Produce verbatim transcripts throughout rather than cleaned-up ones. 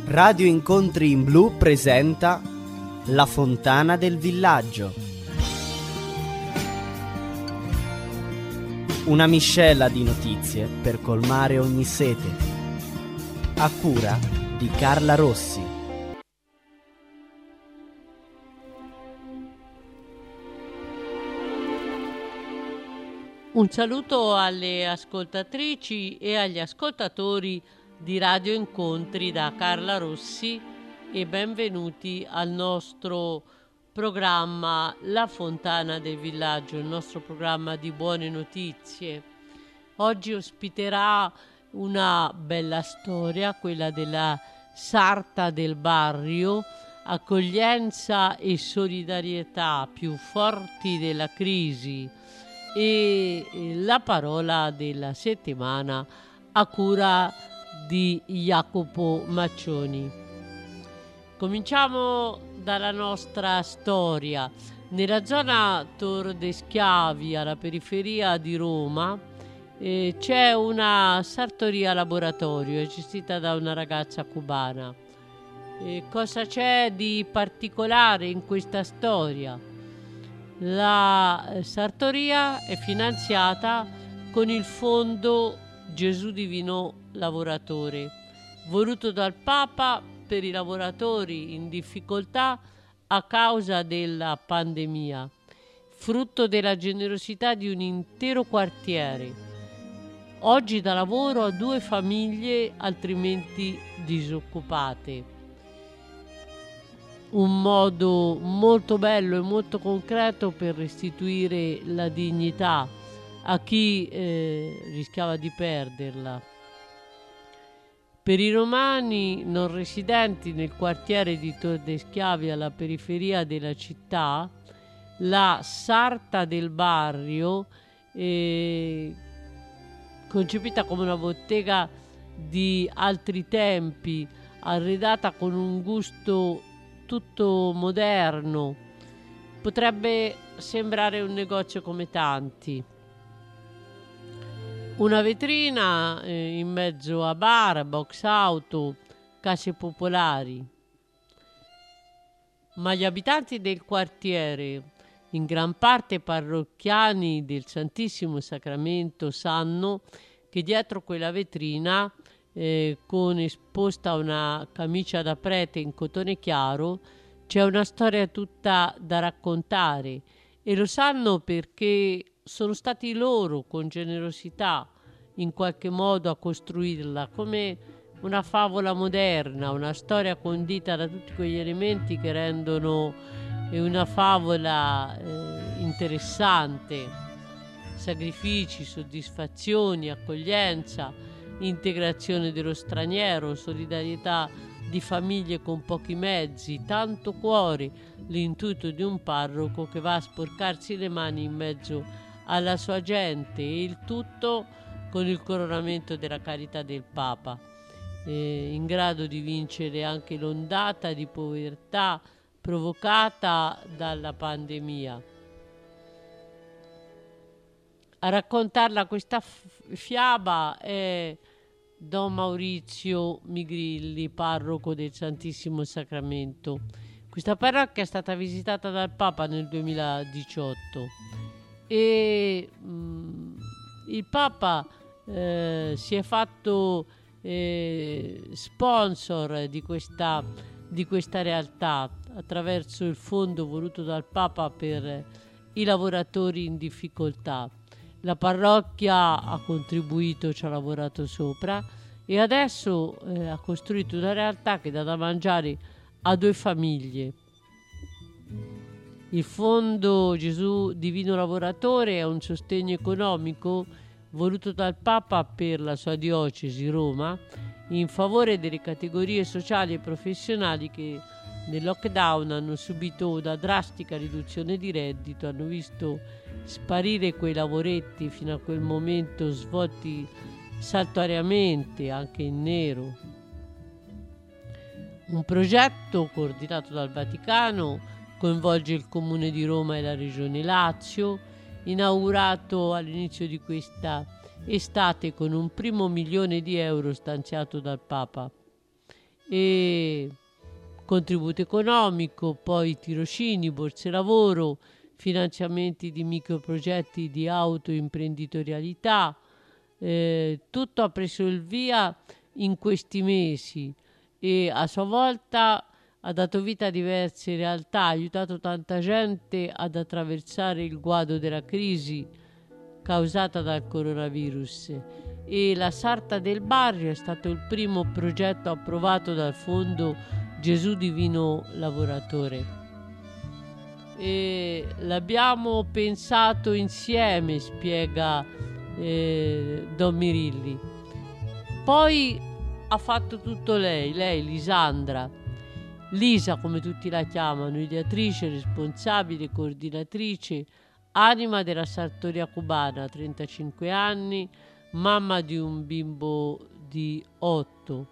Radio Incontri in Blu presenta La Fontana del Villaggio. Una miscela di notizie per colmare ogni sete. A cura di Carla Rossi. Un saluto alle ascoltatrici e agli ascoltatori di Radio Incontri da Carla Rossi e benvenuti al nostro programma La Fontana del Villaggio, il nostro programma di buone notizie. Oggi ospiterà una bella storia, quella della sarta del barrio, accoglienza e solidarietà più forti della crisi, e la parola della settimana a cura di Jacopo Maccioni. Cominciamo dalla nostra storia. Nella zona Tor de Schiavi, alla periferia di Roma, eh, c'è una sartoria laboratorio gestita da una ragazza cubana. Eh, cosa c'è di particolare in questa storia? La sartoria è finanziata con il fondo Gesù Divino Lavoratore, voluto dal Papa per i lavoratori in difficoltà a causa della pandemia, frutto della generosità di un intero quartiere. Oggi dà lavoro a due famiglie altrimenti disoccupate. Un modo molto bello e molto concreto per restituire la dignità a chi eh, rischiava di perderla. Per i romani non residenti nel quartiere di Tor de Schiavi, alla periferia della città, la sarta del barrio, eh, concepita come una bottega di altri tempi, arredata con un gusto tutto moderno, potrebbe sembrare un negozio come tanti. Una vetrina eh, in mezzo a bar, box auto, case popolari. Ma gli abitanti del quartiere, in gran parte parrocchiani del Santissimo Sacramento, sanno che dietro quella vetrina, eh, con esposta una camicia da prete in cotone chiaro, c'è una storia tutta da raccontare, e lo sanno perché sono stati loro, con generosità, in qualche modo a costruirla, come una favola moderna, una storia condita da tutti quegli elementi che rendono una favola eh, interessante: sacrifici, soddisfazioni, accoglienza, integrazione dello straniero, solidarietà di famiglie con pochi mezzi, tanto cuore, l'intuito di un parroco che va a sporcarsi le mani in mezzo alla sua gente, e il tutto con il coronamento della carità del Papa, eh, in grado di vincere anche l'ondata di povertà provocata dalla pandemia. A raccontarla questa f- fiaba è Don Maurizio Migrilli, parroco del Santissimo Sacramento. Questa parrocchia è stata visitata dal Papa nel duemiladiciotto e mh, il Papa eh, si è fatto eh, sponsor di questa, di questa realtà attraverso il fondo voluto dal Papa per i lavoratori in difficoltà. La parrocchia ha contribuito, ci ha lavorato sopra, e adesso eh, ha costruito una realtà che dà da mangiare a due famiglie. Il Fondo Gesù Divino Lavoratore è un sostegno economico voluto dal Papa per la sua diocesi Roma in favore delle categorie sociali e professionali che nel lockdown hanno subito una drastica riduzione di reddito, hanno visto sparire quei lavoretti fino a quel momento svolti saltuariamente anche in nero. Un progetto coordinato dal Vaticano coinvolge il Comune di Roma e la Regione Lazio, inaugurato all'inizio di questa estate con un primo milione di euro stanziato dal Papa. e contributo economico, poi tirocini, borse lavoro, finanziamenti di microprogetti di autoimprenditorialità. Eh, tutto ha preso il via in questi mesi e a sua volta ha dato vita a diverse realtà, ha aiutato tanta gente ad attraversare il guado della crisi causata dal coronavirus. E la Sarta del Barrio è stato il primo progetto approvato dal Fondo Gesù Divino Lavoratore. E l'abbiamo pensato insieme, spiega eh, Don Mirilli. Poi ha fatto tutto lei, lei Lisandra, Lisa come tutti la chiamano, ideatrice, responsabile, coordinatrice, anima della sartoria cubana, trentacinque anni, mamma di un bimbo di otto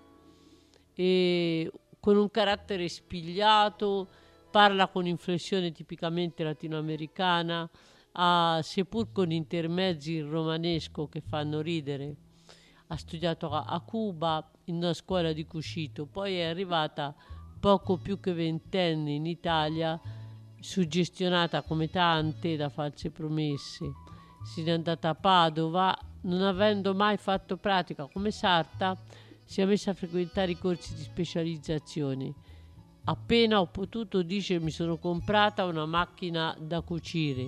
e con un carattere spigliato, parla con inflessione tipicamente latinoamericana, ha, seppur con intermezzi in romanesco che fanno ridere. Ha studiato a, a Cuba in una scuola di cucito, poi è arrivata poco più che ventenne in Italia, suggestionata come tante da false promesse. Se n'è andata a Padova, non avendo mai fatto pratica come sarta, si è messa a frequentare i corsi di specializzazione. Appena ho potuto, dice, mi sono comprata una macchina da cucire.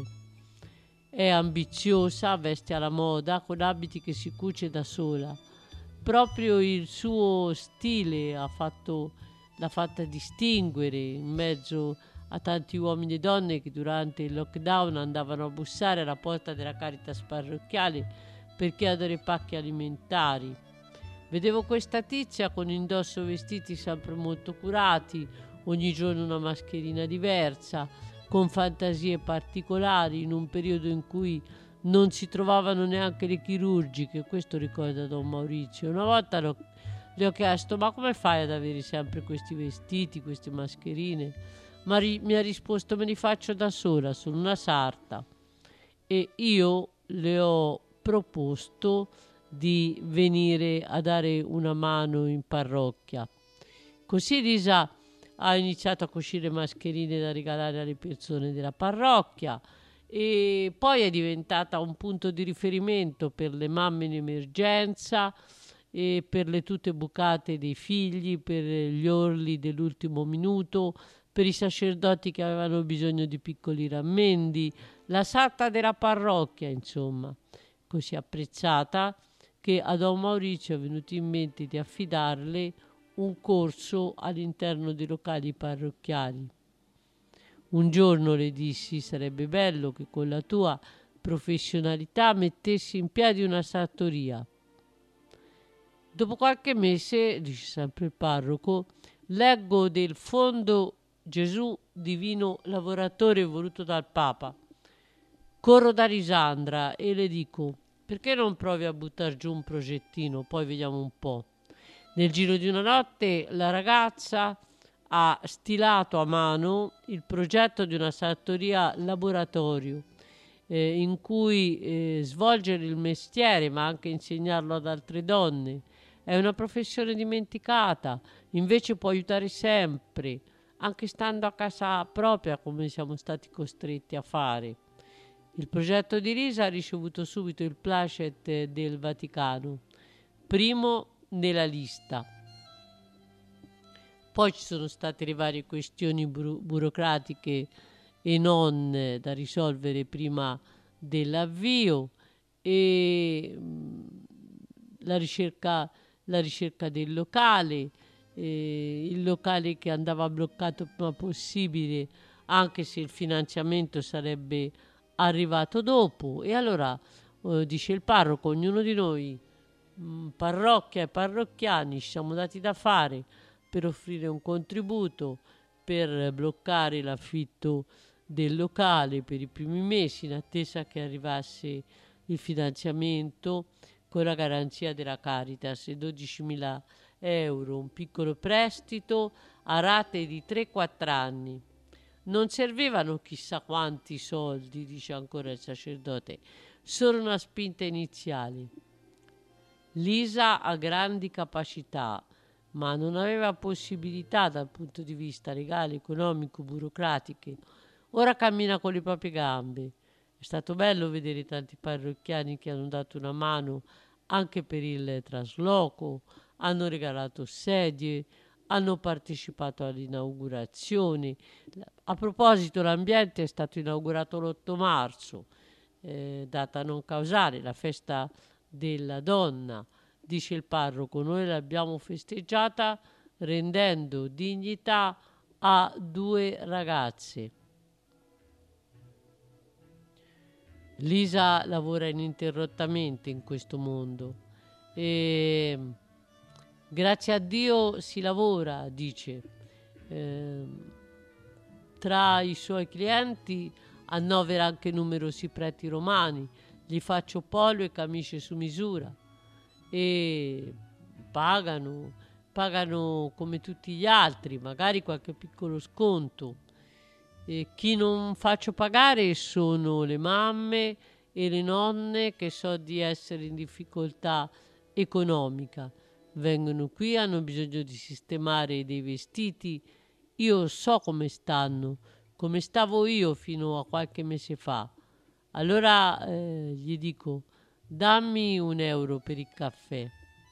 È ambiziosa, veste alla moda, con abiti che si cuce da sola. Proprio il suo stile ha fatto, l'ha fatta distinguere in mezzo a tanti uomini e donne che durante il lockdown andavano a bussare alla porta della Caritas parrocchiale per chiedere pacchi alimentari. Vedevo questa tizia con indosso vestiti sempre molto curati, ogni giorno una mascherina diversa, con fantasie particolari, in un periodo in cui non si trovavano neanche le chirurgiche. Questo ricorda Don Maurizio. Una volta lo, le ho chiesto: ma come fai ad avere sempre questi vestiti, queste mascherine? Ma ri, mi ha risposto: me li faccio da sola, sono una sarta. E io le ho proposto di venire a dare una mano in parrocchia. Così Lisa ha iniziato a cucire mascherine da regalare alle persone della parrocchia e poi è diventata un punto di riferimento per le mamme in emergenza e per le tute bucate dei figli, per gli orli dell'ultimo minuto, per i sacerdoti che avevano bisogno di piccoli rammendi, la sarta della parrocchia, insomma, così apprezzata che a Don Maurizio è venuto in mente di affidarle un corso all'interno dei locali parrocchiali. Un giorno, le dissi, sarebbe bello che con la tua professionalità mettessi in piedi una sartoria. Dopo qualche mese, dice sempre il parroco, leggo del Fondo Gesù Divino Lavoratore voluto dal Papa. Corro da Lisandra e le dico: perché non provi a buttar giù un progettino, poi vediamo un po'. Nel giro di una notte la ragazza ha stilato a mano il progetto di una sartoria laboratorio eh, in cui eh, svolgere il mestiere ma anche insegnarlo ad altre donne. È una professione dimenticata, invece può aiutare sempre, anche stando a casa propria come siamo stati costretti a fare. Il progetto di Lisa ha ricevuto subito il placet del Vaticano, primo nella lista. Poi ci sono state le varie questioni buro- burocratiche e non eh, da risolvere prima dell'avvio e mh, la ricerca, la ricerca del locale, eh, il locale che andava bloccato il prima possibile, anche se il finanziamento sarebbe arrivato dopo. E allora eh, dice il parroco, ognuno di noi, mh, parrocchia e parrocchiani, ci siamo dati da fare per offrire un contributo, per bloccare l'affitto del locale per i primi mesi in attesa che arrivasse il finanziamento con la garanzia della Caritas, dodicimila euro, un piccolo prestito a rate di tre quattro anni. Non servivano chissà quanti soldi, dice ancora il sacerdote, solo una spinta iniziale. Lisa ha grandi capacità, ma non aveva possibilità dal punto di vista legale, economico, burocratiche. Ora cammina con le proprie gambe. È stato bello vedere tanti parrocchiani che hanno dato una mano anche per il trasloco, hanno regalato sedie, hanno partecipato all'inaugurazione. A proposito, l'ambiente è stato inaugurato l'otto marzo, eh, data non causale, la festa della donna, dice il parroco. Noi l'abbiamo festeggiata rendendo dignità a due ragazze. Lisa lavora ininterrottamente in questo mondo e grazie a Dio si lavora, dice. Eh, tra i suoi clienti annovera anche numerosi preti romani, gli faccio pollo e camicie su misura e pagano, pagano come tutti gli altri, magari qualche piccolo sconto. E chi non faccio pagare sono le mamme e le nonne che so di essere in difficoltà economica. Vengono qui, hanno bisogno di sistemare dei vestiti. Io so come stanno, come stavo io fino a qualche mese fa. Allora eh, gli dico: dammi un euro per il caffè.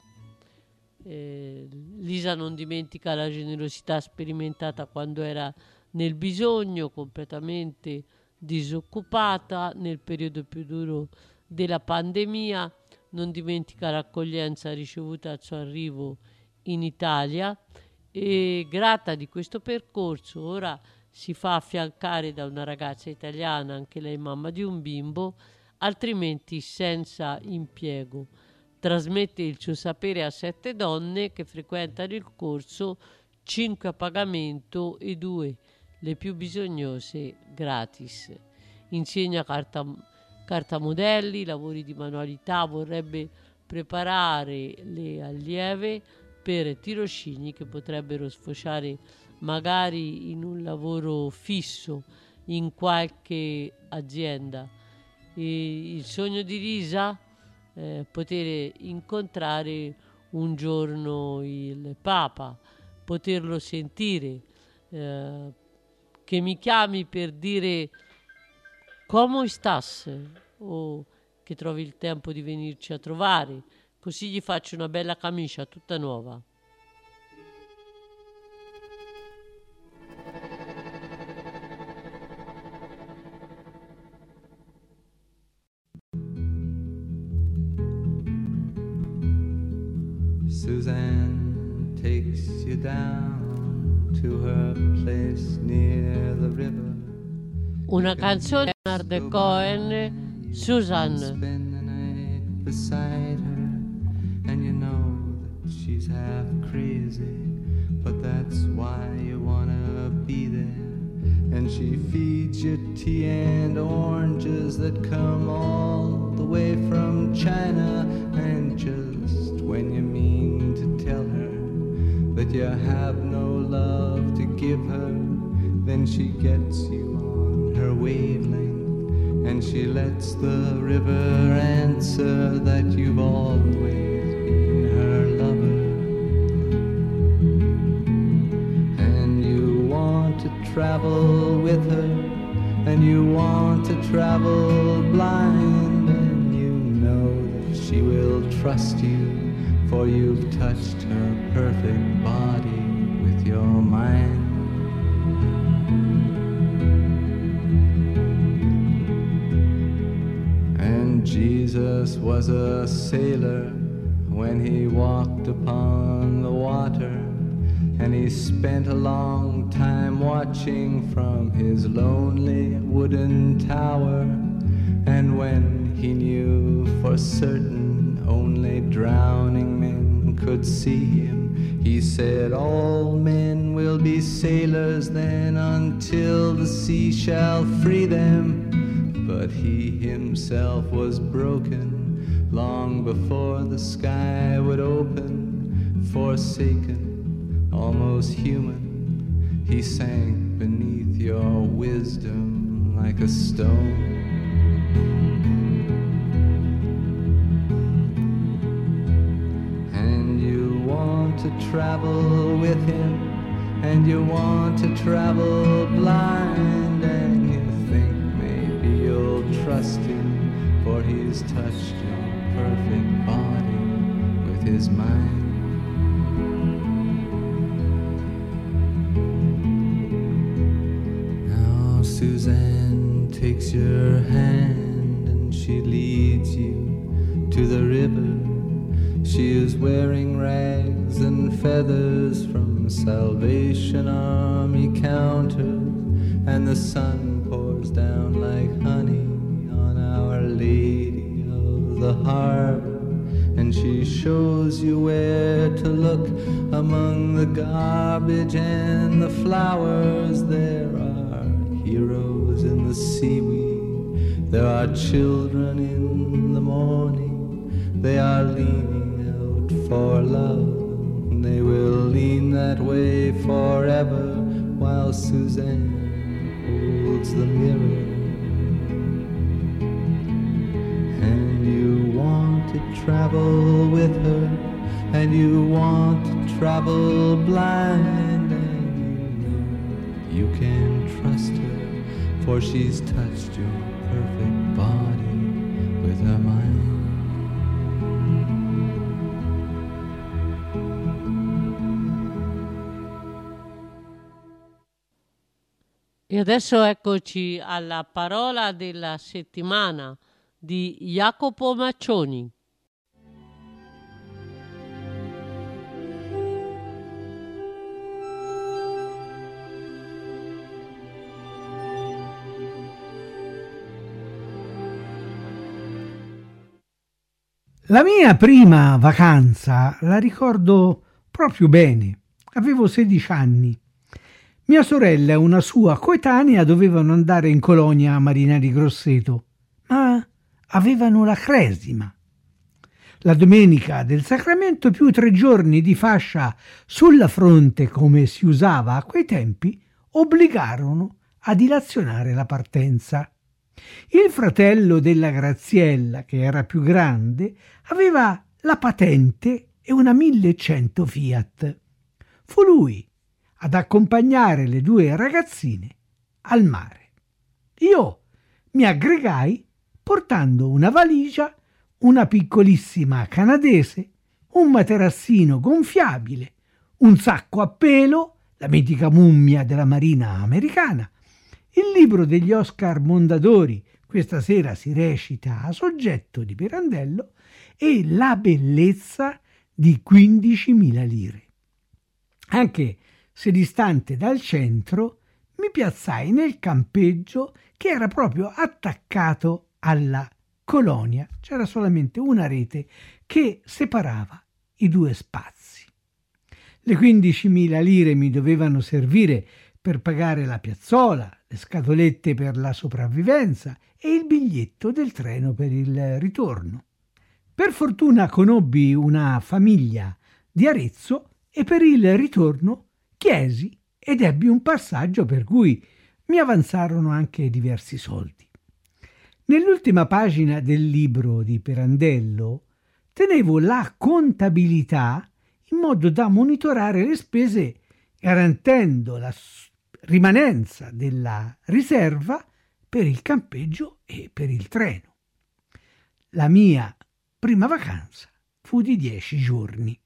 Eh, Lisa non dimentica la generosità sperimentata quando era nel bisogno, completamente disoccupata nel periodo più duro della pandemia. Non dimentica l'accoglienza ricevuta al suo arrivo in Italia e grata di questo percorso ora si fa affiancare da una ragazza italiana, anche lei mamma di un bimbo, altrimenti senza impiego. Trasmette il suo sapere a sette donne che frequentano il corso, cinque a pagamento e due, le più bisognose, gratis. Insegna carta, carta modelli, lavori di manualità, vorrebbe preparare le allieve per tirocini che potrebbero sfociare magari in un lavoro fisso in qualche azienda. E il sogno di Lisa eh, poter incontrare un giorno il Papa, poterlo sentire, eh, che mi chiami per dire come stas o che trovi il tempo di venirci a trovare, così gli faccio una bella camicia tutta nuova. Suzanne takes you down to her place near the river. Una canzone di Leonard Cohen, Susan. Spend the night beside her, and you know that she's half crazy, but that's why you wanna be there. And she feeds you tea and oranges that come all the way from China. And just when you mean to tell her that you have no love to give her, then she gets you on her wavelength, and she lets the river answer that you've always been her lover. And you want to travel with her, and you want to travel blind, and you know that she will trust you, for you've touched her perfect body with your mind. And Jesus was a sailor when he walked upon the water, and he spent a long time watching from his lonely wooden tower. And when he knew for certain only drowning men could see him, he said, all men will be sailors then until the sea shall free them. But he himself was broken long before the sky would open. Forsaken, almost human, he sank beneath your wisdom like a stone. And you want to travel with him, and you want to travel blind, and you think maybe you'll trust him, for he's touched your perfect body with his mind. Now Suzanne takes your hand and she leads you to the river. She is wearing rags and feathers from Salvation Army counters, and the sun pours down like honey on Our Lady of the Harbor, and she shows you where to look among the garbage and the flowers. There are heroes in the seaweed, there are children in the morning, they are leaning for love, they will lean that way forever, while Suzanne holds the mirror. And you want to travel with her, and you want to travel blind, and you know you can trust her, for she's touched your perfect body with her mind. E adesso eccoci alla parola della settimana di Jacopo Maccioni. La mia prima vacanza la ricordo proprio bene. Avevo sedici anni. Mia sorella e una sua coetanea dovevano andare in colonia a Marina di Grosseto, ma avevano la cresima. La domenica del Sacramento più tre giorni di fascia sulla fronte, come si usava a quei tempi, obbligarono a dilazionare la partenza. Il fratello della Graziella, che era più grande, aveva la patente e una millecento Fiat. Fu lui ad accompagnare le due ragazzine al mare. Io mi aggregai portando una valigia, una piccolissima canadese, un materassino gonfiabile, un sacco a pelo, la mitica mummia della marina americana, il libro degli Oscar Mondadori, questa sera si recita a soggetto di Pirandello, e La bellezza di quindicimila lire. Anche se distante dal centro, mi piazzai nel campeggio che era proprio attaccato alla colonia. C'era solamente una rete che separava i due spazi. Le quindicimila lire mi dovevano servire per pagare la piazzola, le scatolette per la sopravvivenza e il biglietto del treno per il ritorno. Per fortuna conobbi una famiglia di Arezzo e per il ritorno chiesi ed ebbi un passaggio per cui mi avanzarono anche diversi soldi. Nell'ultima pagina del libro di Pirandello tenevo la contabilità in modo da monitorare le spese, garantendo la rimanenza della riserva per il campeggio e per il treno. La mia prima vacanza fu di dieci giorni.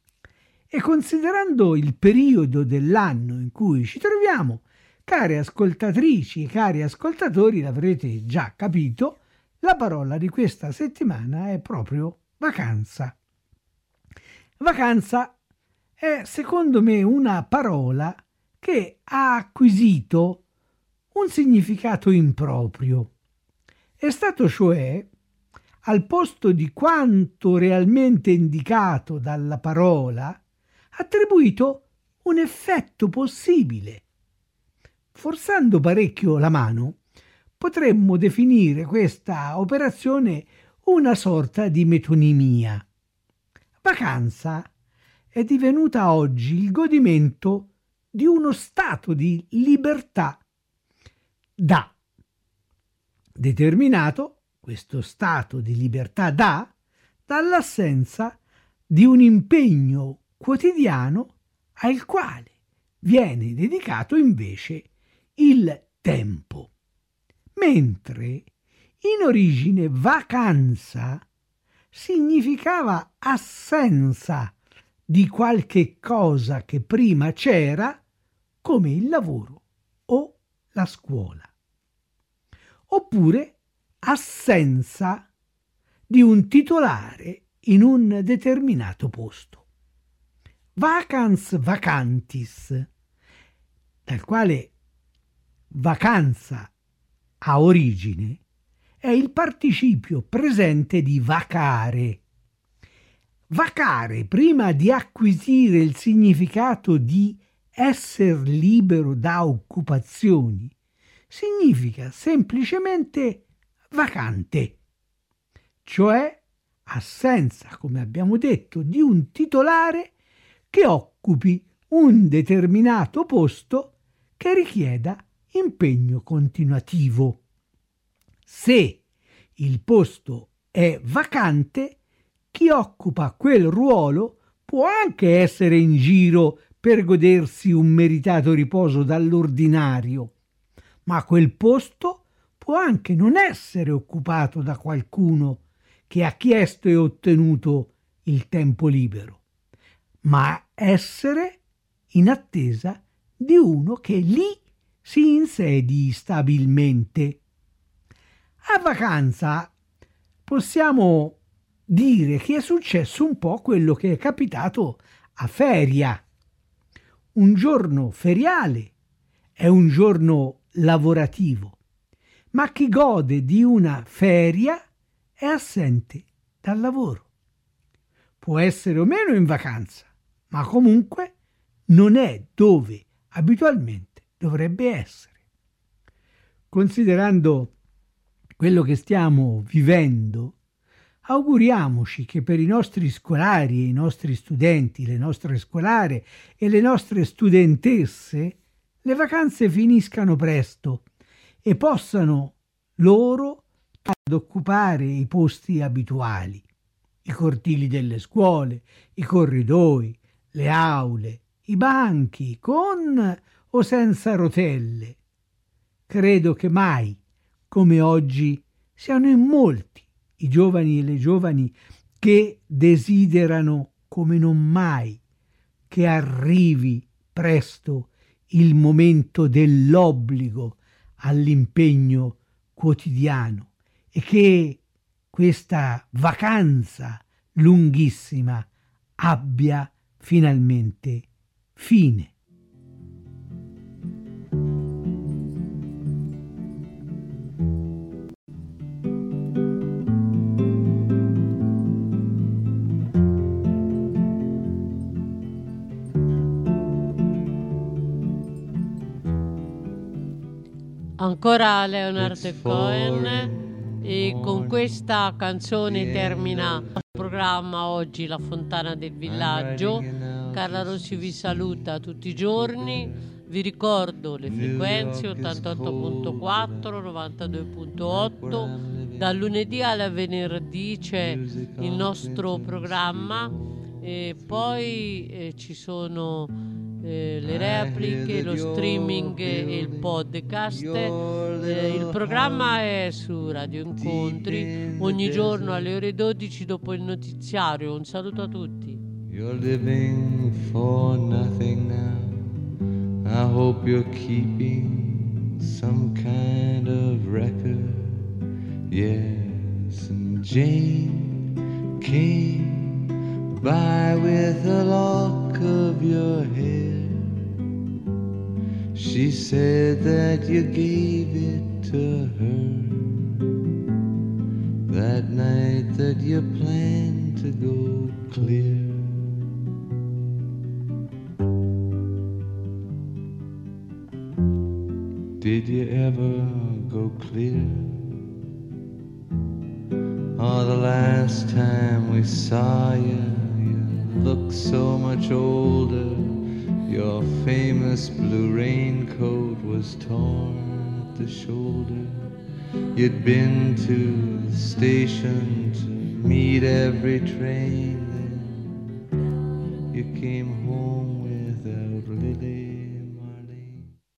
E considerando il periodo dell'anno in cui ci troviamo, care ascoltatrici e cari ascoltatori, l'avrete già capito, la parola di questa settimana è proprio vacanza. Vacanza è secondo me una parola che ha acquisito un significato improprio. È stato cioè, al posto di quanto realmente indicato dalla parola, attribuito un effetto possibile. Forzando parecchio la mano, potremmo definire questa operazione una sorta di metonimia. Vacanza è divenuta oggi il godimento di uno stato di libertà da, determinato questo stato di libertà da, dall'assenza di un impegno quotidiano al quale viene dedicato invece il tempo, mentre in origine vacanza significava assenza di qualche cosa che prima c'era, come il lavoro o la scuola, oppure assenza di un titolare in un determinato posto. Vacans vacantis, dal quale vacanza ha origine, è il participio presente di vacare. Vacare, prima di acquisire il significato di essere libero da occupazioni, significa semplicemente vacante, cioè assenza, come abbiamo detto, di un titolare che occupi un determinato posto che richieda impegno continuativo. Se il posto è vacante, chi occupa quel ruolo può anche essere in giro per godersi un meritato riposo dall'ordinario, ma quel posto può anche non essere occupato da qualcuno che ha chiesto e ottenuto il tempo libero, ma essere in attesa di uno che lì si insedi stabilmente. A vacanza possiamo dire che è successo un po' quello che è capitato a feria. Un giorno feriale è un giorno lavorativo, ma chi gode di una feria è assente dal lavoro. Può essere o meno in vacanza, ma comunque non è dove abitualmente dovrebbe essere. Considerando quello che stiamo vivendo, auguriamoci che per i nostri scolari e i nostri studenti, le nostre scolare e le nostre studentesse, le vacanze finiscano presto e possano loro ad occupare i posti abituali, i cortili delle scuole, i corridoi, le aule, i banchi, con o senza rotelle. Credo che mai, come oggi, siano in molti i giovani e le giovani che desiderano come non mai che arrivi presto il momento dell'obbligo all'impegno quotidiano e che questa vacanza lunghissima abbia finalmente fine. Ancora Leonard Cohen, e con questa canzone termina il programma oggi La Fontana del Villaggio. Carla Rossi vi saluta tutti i giorni, vi ricordo le frequenze ottantotto virgola quattro, novantadue virgola otto, dal lunedì al venerdì c'è il nostro programma e poi eh, ci sono Eh, le repliche, lo streaming e il podcast. Eh, il programma è su Radio Incontri ogni giorno alle ore dodici dopo il notiziario. Un saluto a tutti. You're living for nothing now. I hope you're keeping some kind of record. Yes, and Jane came by with a lock of your hair. She said that you gave it to her that night that you planned to go clear. Did you ever go clear? Oh, the last time we saw you, you looked so much older. Your famous blue raincoat was torn at the shoulder. You'd been to the station to meet every train there. You came home without Lily.